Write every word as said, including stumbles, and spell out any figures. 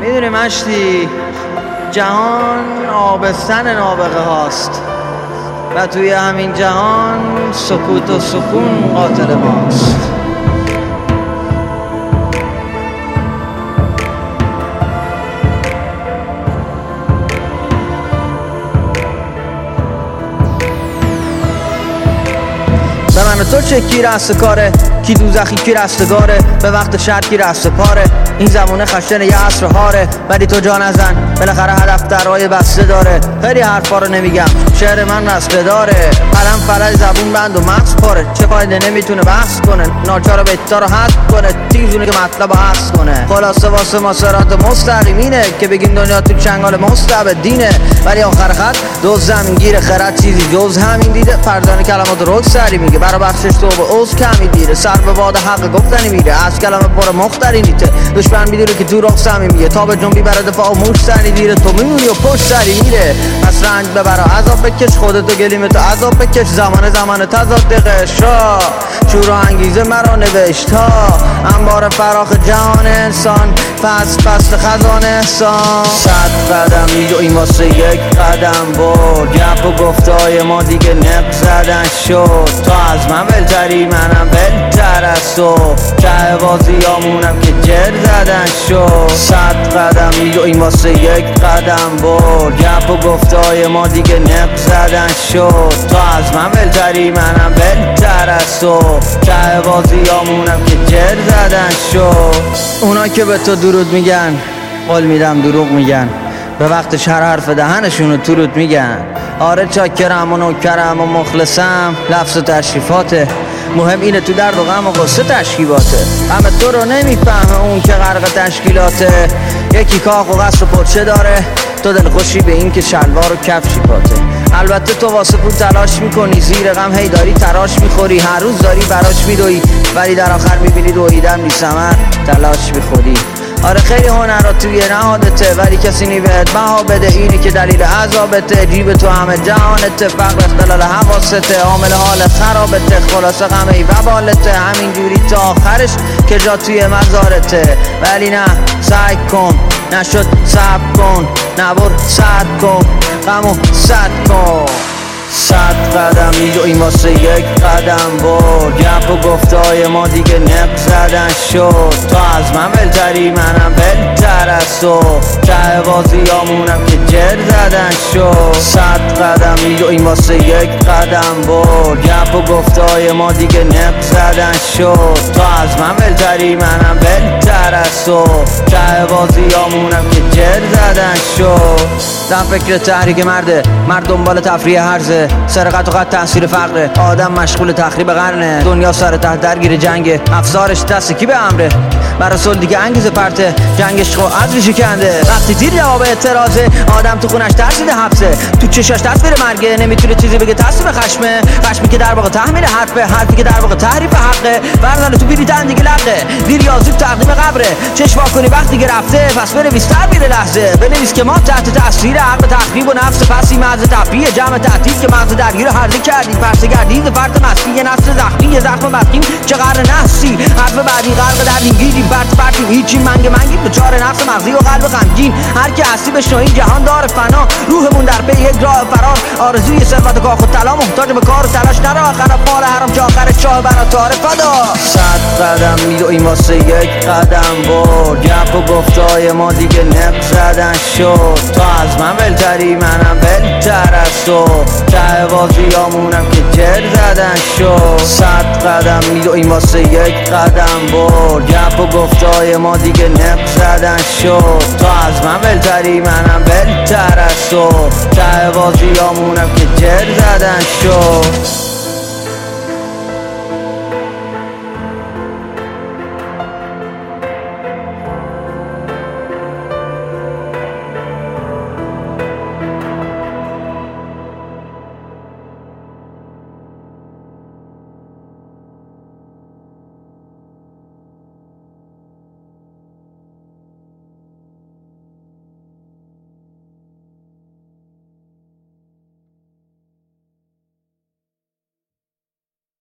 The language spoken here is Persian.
میدونی مشتی جهان آبستن نابغه هاست و توی همین جهان سکوت و سکون قاتل ماست. به من تو چه کی رست کاره، کی دوزخی کی رستگاره، به وقت شر کی رست پاره. این زمونه خشن یه عصر هاره، ولی تو جا نزن بالاخره هدف درای بسته داره. خیلی حرفا رو نمیگم، شعر من رسته داره، قلم فلج زبون بند و مغز پاره. چه فایده نمیتونه بحث کنه، ناچار بیتا رو حذف کنه، تیزونه که مطلب رو حذف کنه. خلاصه واسه ما صراط مستقیمینه که بگیم دنیا تو چنگال مستبدینه، ولی آخر خط دوز زمینگیر خرد چیزی جز همین دیده. فردان کلمات رو سری میگه برا بخشش تو به عوض کمی دیره، سر به باد حق گفتنی میره، از کلمه پر مختری نیته. دشمن میدونه که تو راه صمیمیه، تا به جنبی برای دفاع و موش سری دیره. تو میمونی و پشت سری میره، پس رنج ببرا عذاب بکش، خودتو گلیم تو عذاب بکش. زمان زمان تضاد قشا شور و انگیزه مرا نوشت ها، انبار فراخ جهان انسان، پس پست خزان احسان. صد قدم میجویم واسه یک قدم برد، گپ و گفتای ما دیگه نق زدن شد. تو از من بلتری منم بلتر از تو، چه بازیامونم که جر زدن شد. صد قدم میجویم واسه یک قدم برد، گپ و گفتای ما دیگه نق زدن شد. تو از من بلتری منم بلتر از تو، چه بازیامونم که جر زدن شد. اونا که به تو درود میگن قول میدم دروغ میگن، به وقتش هر حرف دهنشونو تو رود میگن. آره چاکرم و نوکرم و مخلصم، لفظ و تشریفاته، مهم اینه تو درد و غم و غصه تشکیباته. همه تو رو نمیفهمه اون که غرق تشکیلاته، یکی کاخ و قصر و پرچه داره، تو دل خوشی به این که شلوار و کفشی پاته. البته تو واسه پول تلاش میکنی، زیر غم هی داری تراش میخوری، هر روز داری براش میدوی، ولی در آخر میبینی دویدم بی ثمر تلاش میخوری. آره خیلی هنرات توی نهادته، ولی کسی نیبهت بها بده، اینی که دلیل عذابته. جیب تو همه جهانته، فقر اختلال حواسته، عامل حال خرابته، خلاصه غم ای وبالته. همینجوری تا آخرش که جا توی مزارته، ولی نه سعی کن، نشد صبر کن، نبر صد کن، غمو صد کن. صد قدم میجویم واسه یک قدم برد، گپ و گفتای ما دیگه نق زدن شد. تو از من بلتری منم بلتر از تو، چه بازیامونم که جر زدن شد. صد قدم میجویم واسه یک قدم برد، گپ و گفتای ما دیگه نق زدن شد. تو از من بلتری منم بلتر از تو، چه بازیامونم که جر زدن شد. دم فکر تحریک مرده، مرد دنبال تفریح هرزه، سرقت و قتل تأثیر فقره، آدم مشغول تخریب قرنه، دنیا سر ته درگیر جنگه، افزارش دست کی به امره، برای صلح دیگه انگیزه پرته، جنگش خو عزوی شکنده. وقتی تیر جواب اعتراضه، آدم تو خونش ترسیده حبسه، تو چشاش تصویر مرگه، نمیتونه چیزی بگه تصویر خشمه، خشمی که در واقع تحمیل حرفه، حرفی که در واقع تحریف حقه، ورزن تو بیری تن دیگه لقه، دیر یا زود تقدیم قبره. چشم وا کنی وقتی که رفته، پس بنویس تعبیر لحظه، بنویس که ما تحت تاثیر عقل تخریب و نفس پسی مغز تفریح جمع تعطیل که مغز درگیر هرزه کردی، پرسه گردی ز فرد مستی، یه نسل زخمی، زخم بدخیم چه قرن نحسی، حرف بعدی غرق در گیری برد پرتی هیچی منگ منگی به چار نفس مغزی و قلب غمگین. هر کی هستی بشنو این جهان دار فنا، روحمون در پی یک راه فرار، آرزوی ثروت و کاخ و طلا، محتاج به کار و تلاش نرو آخر مال حرام چه آخر چاه برا تار فدا. صد قدم میدویم واسه یک قدم برد، گپ و گفتای ما دیگه نق زدن شد. تو از من بلتری منم بلتر از تو، چه بازیامونم که جر زدن شد. صد قدم میدویم واسه یک قدم برد، گپ و گفتای ما دیگه نق زدن شد. تو از من بلتری منم بلتر از تو، چه بازیامونم که جر زدن شد.